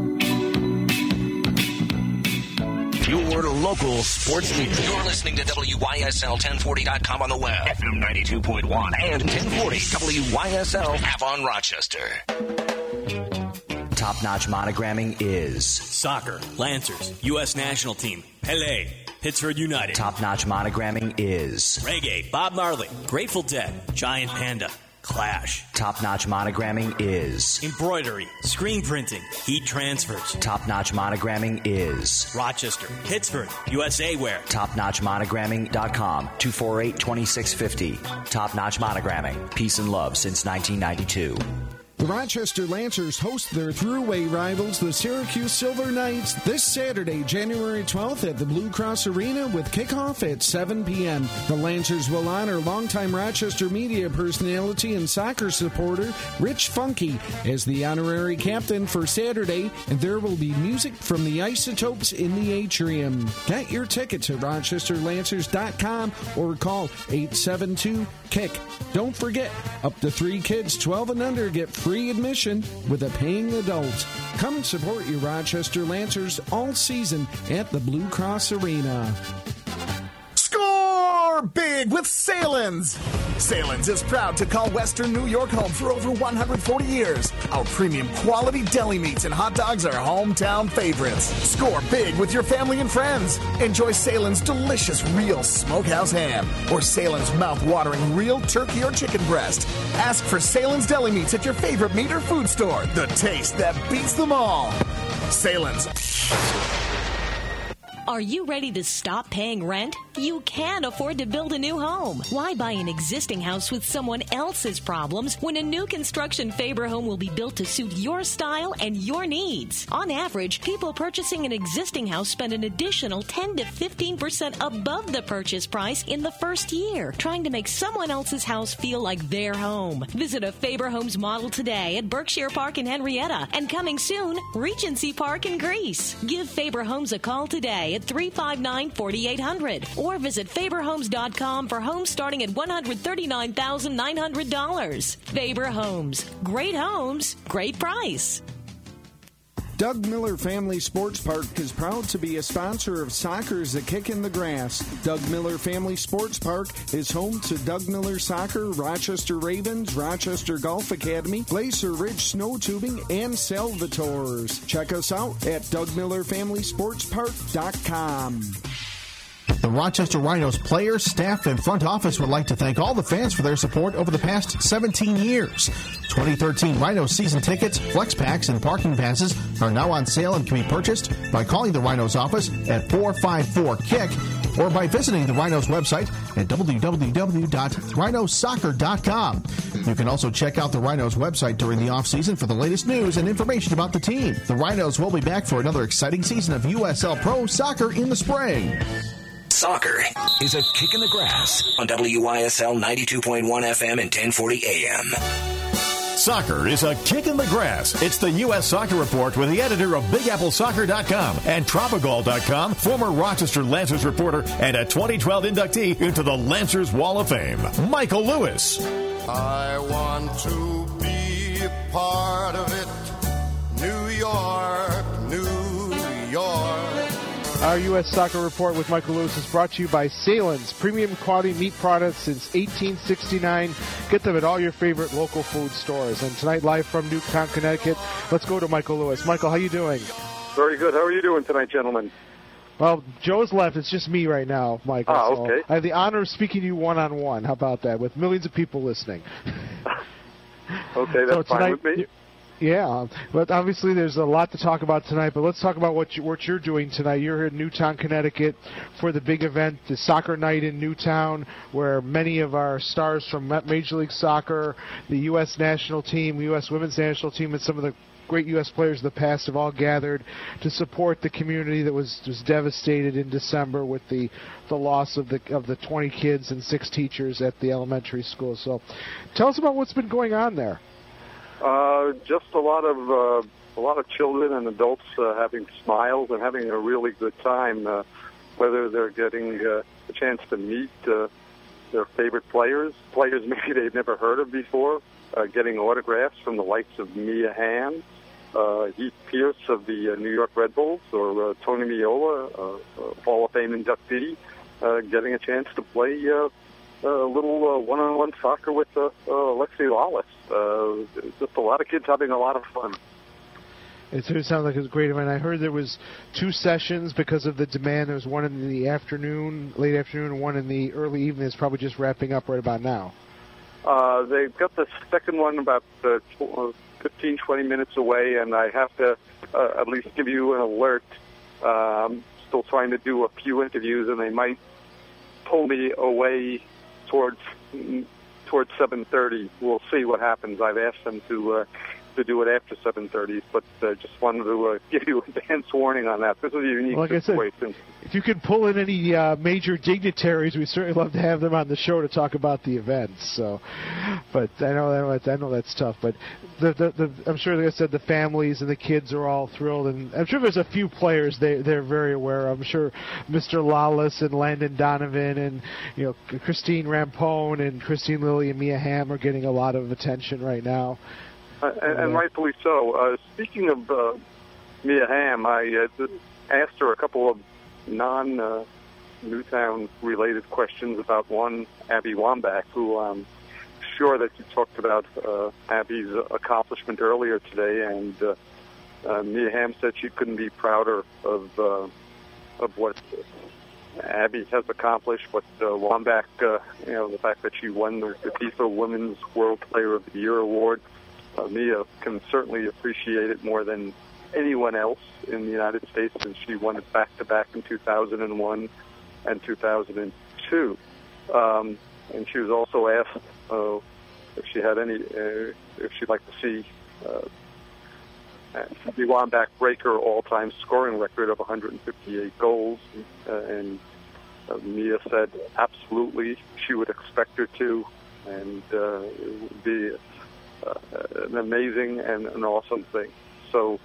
Your local sports leader. You're listening to WYSL1040.com on the web, FM 92.1 and 1040 WYSL app on Rochester. Top-notch monogramming is soccer, Lancers, U.S. national team, Pele, Pittsburgh United. Top-notch monogramming is reggae, Bob Marley, Grateful Dead, Giant Panda, Clash. Top-notch monogramming is Embroidery, screen printing, heat transfers. Top-notch monogramming is Rochester, Pittsburgh, USA Wear. TopNotchMonogramming.com, 248-2650. Top-notch monogramming. Peace and love since 1992. The Rochester Lancers host their throughway rivals, the Syracuse Silver Knights, this Saturday, January 12th at the Blue Cross Arena with kickoff at 7 p.m. The Lancers will honor longtime Rochester media personality and soccer supporter Rich Funky as the honorary captain for Saturday, and there will be music from the Isotopes in the atrium. Get your tickets at rochesterlancers.com or call 872-KICK. Don't forget, up to 3 kids 12 and under get free admission with a paying adult. Come and support your Rochester Lancers all season at the Blue Cross Arena. Score big with Salins. Salins is proud to call Western New York home for over 140 years. Our premium quality deli meats and hot dogs are hometown favorites. Score big with your family and friends. Enjoy Salins' delicious real smokehouse ham or Salins' mouth-watering real turkey or chicken breast. Ask for Salins deli meats at your favorite meat or food store. The taste that beats them all. Salins. Are you ready to stop paying rent? You can afford to build a new home. Why buy an existing house with someone else's problems when a new construction Faber home will be built to suit your style and your needs? On average, people purchasing an existing house spend an additional 10 to 15% above the purchase price in the first year, trying to make someone else's house feel like their home. Visit a Faber Homes model today at Berkshire Park in Henrietta, and coming soon, Regency Park in Greece. Give Faber Homes a call today at 359-4800 or visit faberhomes.com for homes starting at $139,900. Faber Homes. Great homes, great price. Doug Miller Family Sports Park is proud to be a sponsor of Soccer's A Kick in the Grass. Doug Miller Family Sports Park is home to Doug Miller Soccer, Rochester Ravens, Rochester Golf Academy, Glacier Ridge Snow Tubing, and Salvatore's. Check us out at DougMillerFamilySportsPark.com. The Rochester Rhinos players, staff, and front office would like to thank all the fans for their support over the past 17 years. 2013 Rhinos season tickets, flex packs, and parking passes are now on sale and can be purchased by calling the Rhinos office at 454-KICK or by visiting the Rhinos website at www.rhinosoccer.com. You can also check out the Rhinos website during the offseason for the latest news and information about the team. The Rhinos will be back for another exciting season of USL Pro Soccer in the spring. Soccer is a kick in the grass on WYSL 92.1 FM and 1040 AM. Soccer is a kick in the grass. It's the U.S. Soccer Report with the editor of BigAppleSoccer.com and Tropical.com, former Rochester Lancers reporter and a 2012 inductee into the Lancers Wall of Fame, Michael Lewis. I want to be a part of it. New York, New York. Our U.S. Soccer Report with Michael Lewis is brought to you by Salins, premium quality meat products since 1869. Get them at all your favorite local food stores. And tonight, live from Newtown, Connecticut, let's go to Michael Lewis. Michael, how you doing? Very good. How are you doing tonight, gentlemen? Well, Joe's left. It's just me right now, Michael. Okay. So I have the honor of speaking to you one-on-one. How about that? With millions of people listening. Okay, that's fine with me. Yeah, but obviously there's a lot to talk about tonight, but let's talk about what you're doing tonight. You're here in Newtown, Connecticut for the big event, the Soccer Night in Newtown, where many of our stars from Major League Soccer, the U.S. national team, U.S. women's national team, and some of the great U.S. players of the past have all gathered to support the community that was devastated in December with the loss of the 20 kids and 6 teachers at the elementary school. So tell us about what's been going on there. Just a lot of children and adults having smiles and having a really good time. Whether they're getting a chance to meet their favorite players maybe they've never heard of before, getting autographs from the likes of Mia Hamm, Heath Pierce of the New York Red Bulls, or Tony Meola, Hall of Fame inductee, getting a chance to play a little one-on-one soccer with Alexi Lawless. Just a lot of kids having a lot of fun. It sounds like it was great. I mean, I heard there was 2 sessions because of the demand. There was one in the afternoon, late afternoon, and one in the early evening. It's probably just wrapping up right about now. They've got the second one about 15, 20 minutes away, and I have to at least give you an alert. I'm still trying to do a few interviews, and they might pull me away towards 7:30. We'll see what happens. I've asked them to do it after 7:30, but just wanted to give you advance warning on that. This is a unique situation. If you can pull in any major dignitaries, we'd certainly love to have them on the show to talk about the events. So, but I know that's tough. But I'm sure, like I said, the families and the kids are all thrilled, and I'm sure there's a few players they're very aware of. I'm sure Mr. Lawless and Landon Donovan and Christine Rampone and Christine Lilly and Mia Hamm are getting a lot of attention right now. And rightfully so. Speaking of Mia Hamm, I asked her a couple of non-Newtown-related questions about one, Abby Wambach, who I'm sure that you talked about Abby's accomplishment earlier today, and Mia Hamm said she couldn't be prouder of what Abby has accomplished, but Wambach, the fact that she won the FIFA Women's World Player of the Year award. Mia can certainly appreciate it more than anyone else in the United States, since she won it back-to-back in 2001 and 2002. And she was also asked if she had if she'd like to see Abby Wambach break her all-time scoring record of 158 goals, and Mia said absolutely she would expect her to, and it would be an amazing and an awesome thing. So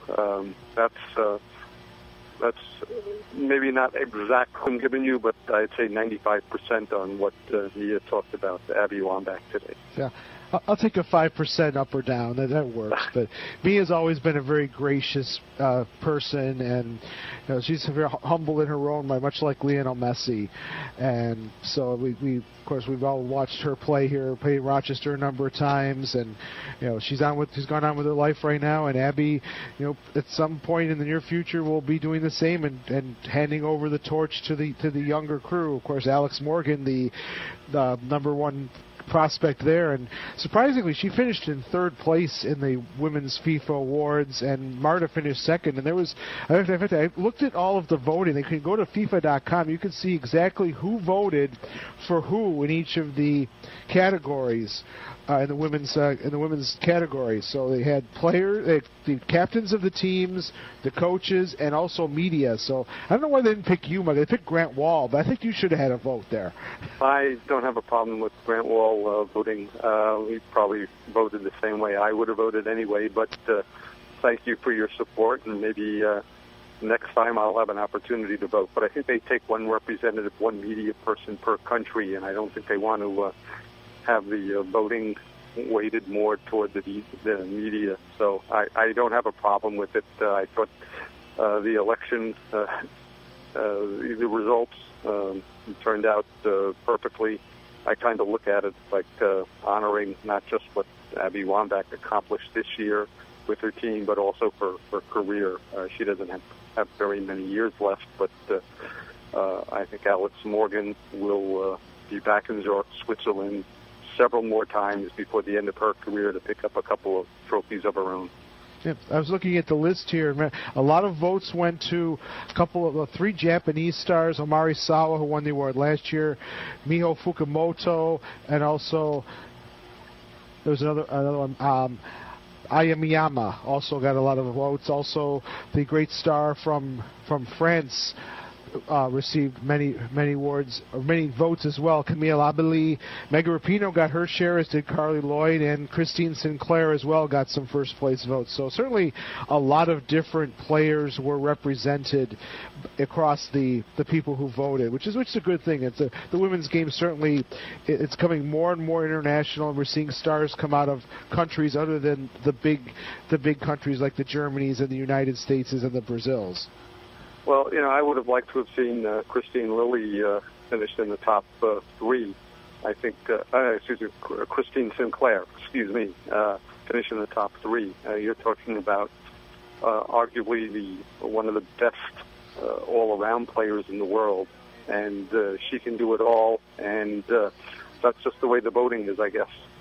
that's maybe not exact I'm giving you, but I'd say 95% on what Mia talked about Abby Wambach today. Yeah. I'll take a 5% up or down. That works. But Mia's always been a very gracious person, and she's very humble in her own way, much like Lionel Messi. And so we've all watched her play in Rochester a number of times, and she's gone on with her life right now. And Abby, at some point in the near future, will be doing the same and handing over the torch to the younger crew. Of course, Alex Morgan, the number one prospect there, and surprisingly she finished in third place in the women's FIFA awards, and Marta finished second. And I looked at all of the voting. They can go to FIFA.com. You can see exactly who voted for who in each of the categories in the women's category. So they had the captains of the teams, the coaches, and also media. So I don't know why they didn't pick you, Mike. They picked Grant Wall, but I think you should have had a vote there. I don't have a problem with Grant Wall voting. He probably voted the same way I would have voted anyway, but thank you for your support, and maybe next time I'll have an opportunity to vote. But I think they take one representative, one media person per country, and I don't think they want to have the voting weighted more toward the media. So I don't have a problem with it. I thought the election, the results turned out perfectly. I kind of look at it like honoring not just what Abby Wambach accomplished this year with her team, but also for her career. She doesn't have very many years left, but I think Alex Morgan will be back in Zurich, Switzerland, several more times before the end of her career to pick up a couple of trophies of her own. Yeah, I was looking at the list here. A lot of votes went to three Japanese stars: Omari Sawa, who won the award last year, Miho Fukumoto, and also there was another one. Aya Miyama also got a lot of votes. Also, the great star from France received many awards, or many votes as well. Camille Abeli, Megan Rapinoe got her share, as did Carly Lloyd, and Christine Sinclair as well got some first place votes. So certainly a lot of different players were represented across the people who voted, which is a good thing. The women's game certainly it's coming more and more international, and we're seeing stars come out of countries other than the big countries like the Germanys and the United States and the Brazils. Well, I would have liked to have seen Christine Lilly finish in the top three. I think, Christine Sinclair, finish in the top three. You're talking about arguably one of the best all-around players in the world, and she can do it all, and that's just the way the voting is, I guess.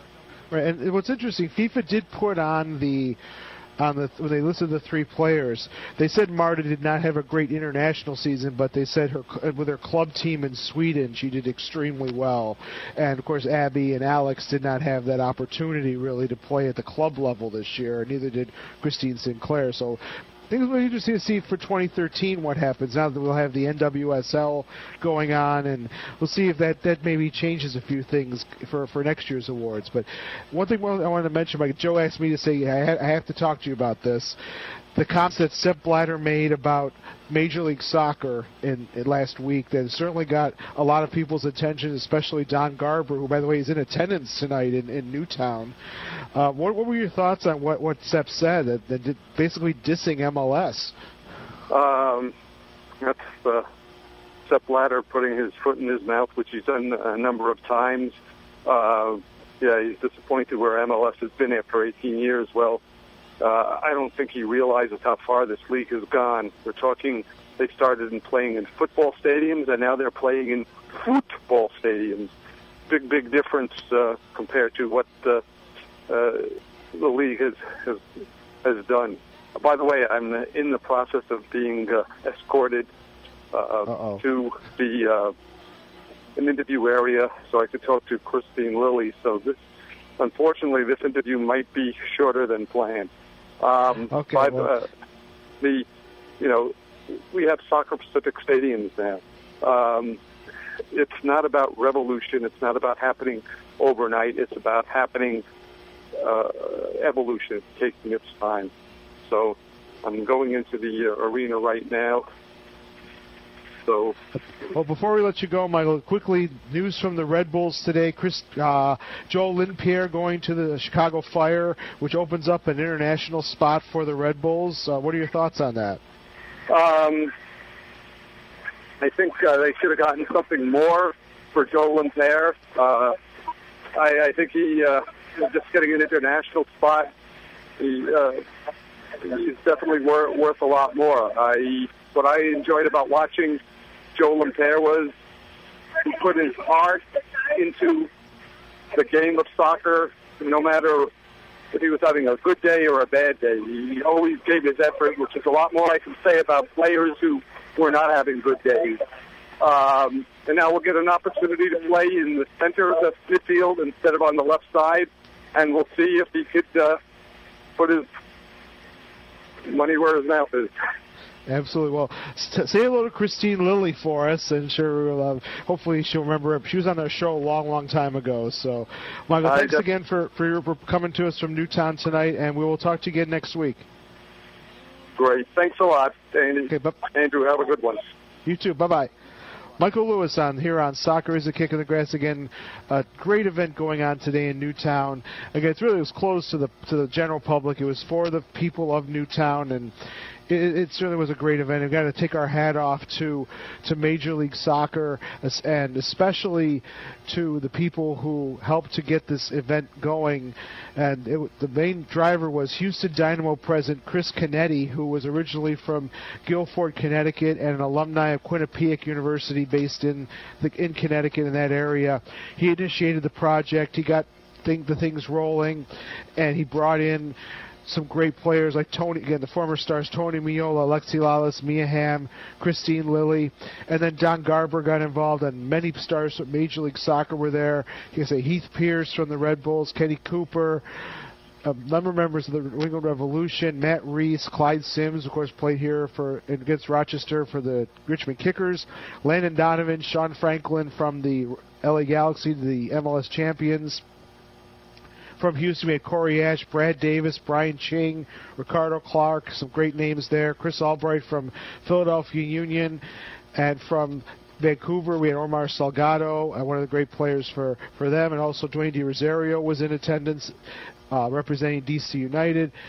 Right, and what's interesting, FIFA did put on when they listed the three players, they said Marta did not have a great international season, but they said with her club team in Sweden, she did extremely well. And, of course, Abby and Alex did not have that opportunity, really, to play at the club level this year, and neither did Christine Sinclair. So I think it's really interesting to see for 2013 what happens now that we'll have the NWSL going on, and we'll see if that maybe changes a few things for next year's awards. But one thing I wanted to mention, Mike, Joe asked me to say I have to talk to you about this. The comments that Sepp Blatter made about Major League Soccer in last week that certainly got a lot of people's attention, especially Don Garber, who, by the way, is in attendance tonight in Newtown. What were your thoughts on what Sepp said, that basically dissing MLS? That's Sepp Blatter putting his foot in his mouth, which he's done a number of times. He's disappointed where MLS has been after 18 years. Well, I don't think he realizes how far this league has gone. We're talking, they started playing in football stadiums, and now they're playing in football stadiums. Big difference compared to what the league has done. By the way, I'm in the process of being escorted to an interview area so I could talk to Christine Lilly. So unfortunately, this interview might be shorter than planned. We have Soccer Pacific stadiums now. It's not about revolution. It's not about happening overnight. It's about happening evolution, taking its time. So I'm going into the arena right now. So, well, before we let you go, Michael, quickly, news from the Red Bulls today. Joel Lindpierre going to the Chicago Fire, which opens up an international spot for the Red Bulls. What are your thoughts on that? I think they should have gotten something more for Joel Lindpierre. I think he just getting an international spot. He's definitely worth a lot more. What I enjoyed about watching Joel Lindpierre was he put his heart into the game of soccer, no matter if he was having a good day or a bad day. He always gave his effort, which is a lot more I can say about players who were not having good days. And now we'll get an opportunity to play in the center of the midfield instead of on the left side, and we'll see if he could put his money where his mouth is. Absolutely. Well, say hello to Christine Lilly for us, and sure, hopefully she'll remember. She was on our show a long time ago. So, Michael, thanks again for coming to us from Newtown tonight, and we will talk to you again next week. Great. Thanks a lot, Andy. Okay, Andrew, have a good one. You too. Bye-bye. Michael Lewis here on Soccer is a Kick in the Grass again. A great event going on today in Newtown. Again, it was closed to the general public. It was for the people of Newtown, and it certainly was a great event. We've got to take our hat off to Major League Soccer, and especially to the people who helped to get this event going. And the main driver was Houston Dynamo president Chris Canetti, who was originally from Guilford, Connecticut, and an alumni of Quinnipiac University based in Connecticut, in that area. He initiated the project. He got the things rolling, and he brought in some great players like the former stars Tony Miola, Alexi Lalas, Mia Hamm, Christine Lilly, and then Don Garber got involved, and many stars from Major League Soccer were there. You can say Heath Pierce from the Red Bulls, Kenny Cooper, a number of members of the New England Revolution, Matt Reese, Clyde Sims, of course, played here against Rochester for the Richmond Kickers, Landon Donovan, Sean Franklin from the LA Galaxy, the MLS champions. From Houston, we had Corey Ash, Brad Davis, Brian Ching, Ricardo Clark, some great names there. Chris Albright from Philadelphia Union. And from Vancouver, we had Omar Salgado, one of the great players for them. And also Dwayne De Rosario was in attendance, representing DC United.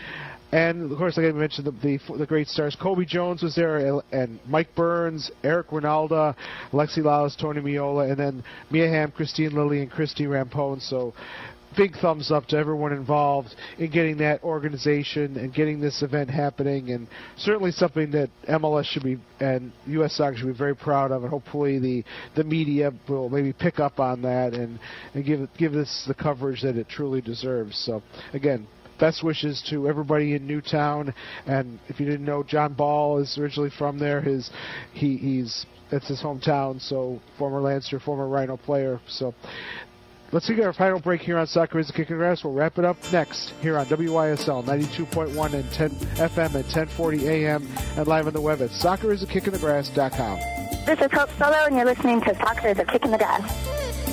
And, of course, like I mentioned, the great stars. Kobe Jones was there, and Mike Burns, Eric Ronaldo, Alexi Lalas, Tony Miola, and then Mia Hamm, Christine Lilly, and Christy Rampone. So big thumbs up to everyone involved in getting that organization and getting this event happening, and certainly something that MLS should be and U.S. Soccer should be very proud of, and hopefully the media will maybe pick up on that and give this the coverage that it truly deserves. So, again, best wishes to everybody in Newtown, and if you didn't know, John Ball is originally from there. It's his hometown, so former Lancer, former Rhino player. So let's take our final break here on Soccer is a Kick in the Grass. We'll wrap it up next here on WYSL 92.1 and 10 FM and 1040 AM and live on the web at soccerisakickinthegrass.com. This is Hope Solo, and you're listening to Soccer is a Kick in the Grass.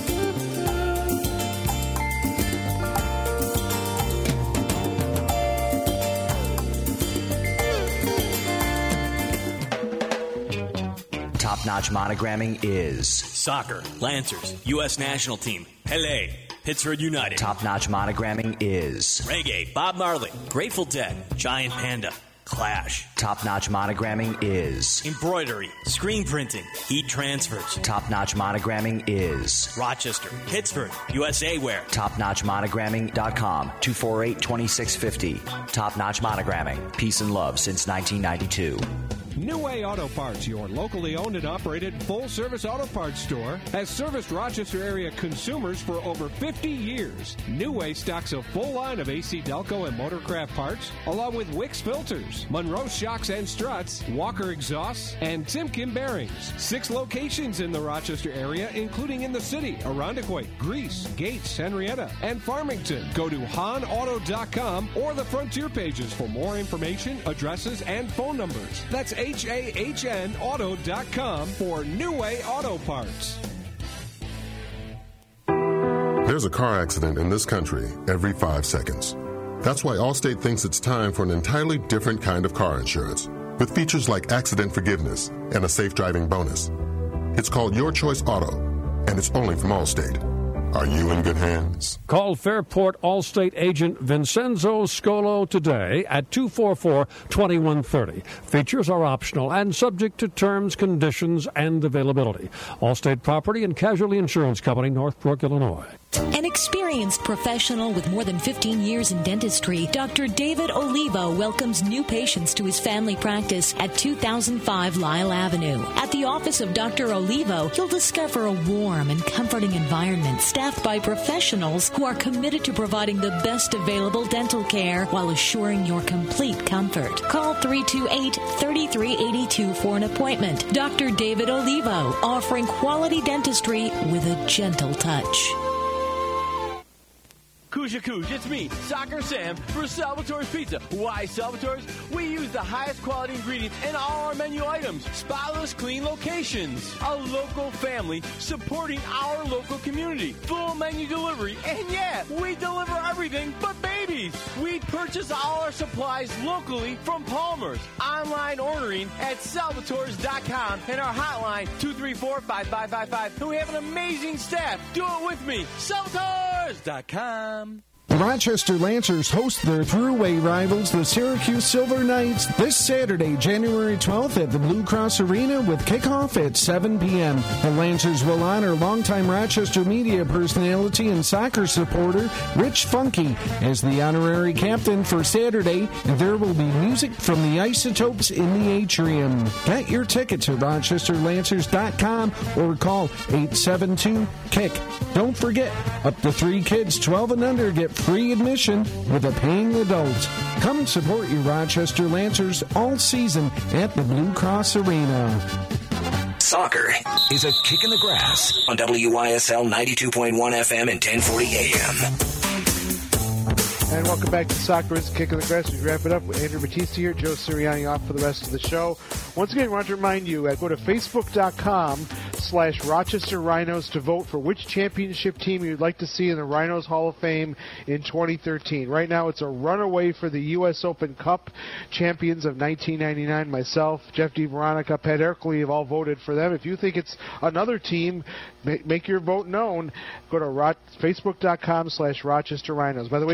Top-notch monogramming is Soccer, Lancers, U.S. National Team, Pele, Pittsburgh United. Top-notch monogramming is Reggae, Bob Marley, Grateful Dead, Giant Panda, Clash. Top-notch monogramming is Embroidery, screen printing, heat transfers. Top-notch monogramming is Rochester, Pittsburgh, USA Wear. TopNotchMonogramming.com, 248-2650. Top-notch monogramming, peace and love since 1992. New Way Auto Parts, your locally owned and operated full-service auto parts store, has serviced Rochester area consumers for over 50 years. New Way stocks a full line of AC Delco and Motorcraft parts, along with Wix filters, Monroe shocks and struts, Walker exhausts, and Timken bearings. 6 locations in the Rochester area, including in the city, Irondequoit, Greece, Gates, Henrietta, and Farmington. Go to HahnAuto.com or the Frontier pages for more information, addresses, and phone numbers. That's HAHNauto.com for New Way Auto Parts. There's a car accident in this country every 5 seconds. That's why Allstate thinks it's time for an entirely different kind of car insurance, with features like accident forgiveness and a safe driving bonus. It's called Your Choice Auto, and it's only from Allstate. Are you in good hands? Call Fairport Allstate agent Vincenzo Scolo today at 244-2130. Features are optional and subject to terms, conditions, and availability. Allstate Property and Casualty Insurance Company, Northbrook, Illinois. An experienced professional with more than 15 years in dentistry, Dr. David Olivo welcomes new patients to his family practice at 2005 Lyle Avenue. At the office of Dr. Olivo, you'll discover a warm and comforting environment staffed by professionals who are committed to providing the best available dental care while assuring your complete comfort. Call 328-3382 for an appointment. Dr. David Olivo, offering quality dentistry with a gentle touch. Kuja Kuj, it's me, Soccer Sam, for Salvatore's Pizza. Why Salvatore's? We use the highest quality ingredients in all our menu items. Spotless, clean locations. A local family supporting our local community. Full menu delivery. And yeah, we deliver everything but babies. We purchase all our supplies locally from Palmer's. Online ordering at salvatores.com and our hotline 234-5555. And we have an amazing staff. Do it with me. Salvatores.com. The Rochester Lancers host their throughway rivals, the Syracuse Silver Knights, this Saturday, January 12th at the Blue Cross Arena with kickoff at 7 p.m. The Lancers will honor longtime Rochester media personality and soccer supporter Rich Funky as the honorary captain for Saturday, and there will be music from the Isotopes in the atrium. Get your tickets at rochesterlancers.com or call 872-KICK. Don't forget, up to 3 kids 12 and under get free admission with a paying adult. Come support your Rochester Lancers all season at the Blue Cross Arena. Soccer is a kick in the grass on WYSL 92.1 FM and 1040 AM. And welcome back to Soccer is a Kick in the Grass. We wrap it up with Andrew Batista here, Joe Sirianni off for the rest of the show. Once again, I want to remind you, go to Facebook.com/Rochester Rhinos to vote for which championship team you'd like to see in the Rhinos Hall of Fame in 2013. Right now, it's a runaway for the U.S. Open Cup champions of 1999. Myself, Jeff DeVeronica, Pat Erkley have all voted for them. If you think it's another team, make your vote known. Go to Facebook.com/Rochester Rhinos. By the way, you can also go to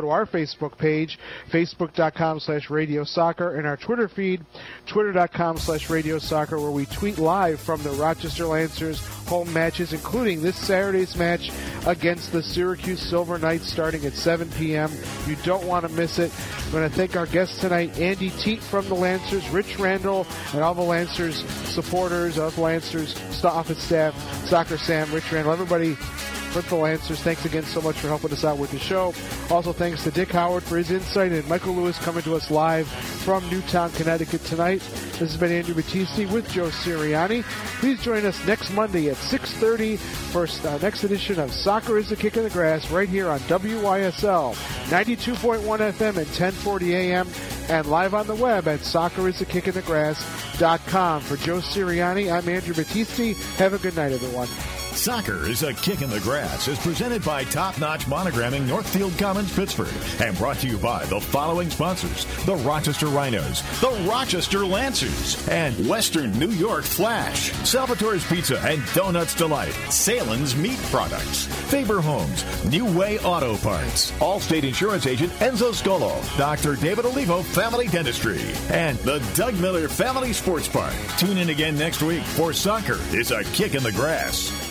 to our Facebook page, facebook.com/Radio Soccer, and our Twitter feed, twitter.com/Radio Soccer, where we tweet live from the Rochester Lancers home matches, including this Saturday's match against the Syracuse Silver Knights starting at 7 p.m. You don't want to miss it. I'm going to thank our guests tonight, Andy Teat from the Lancers, Rich Randall, and all the Lancers supporters of Lancers office staff, Soccer Sam, Rich Randall, everybody with the Lancers. Thanks again so much for helping us out with the show. Also, thanks to Dick Howard for his insight, and Michael Lewis coming to us live from Newtown, Connecticut tonight. This has been Andrew Battisti with Joe Sirianni. Please join us next Monday at 6:30 for our next edition of Soccer is the Kick in the Grass right here on WYSL 92.1 FM and 1040 AM, and live on the web at socceristhekickinthegrass.com. For Joe Sirianni, I'm Andrew Battisti. Have a good night, everyone. Soccer is a Kick in the Grass is presented by Top Notch Monogramming, Northfield Commons, Pittsburgh, and brought to you by the following sponsors: the Rochester Rhinos, the Rochester Lancers, and Western New York Flash, Salvatore's Pizza and Donuts Delight, Salen's Meat Products, Faber Homes, New Way Auto Parts, Allstate Insurance Agent Enzo Scolo, Dr. David Olivo Family Dentistry, and the Doug Miller Family Sports Park. Tune in again next week for Soccer is a Kick in the Grass.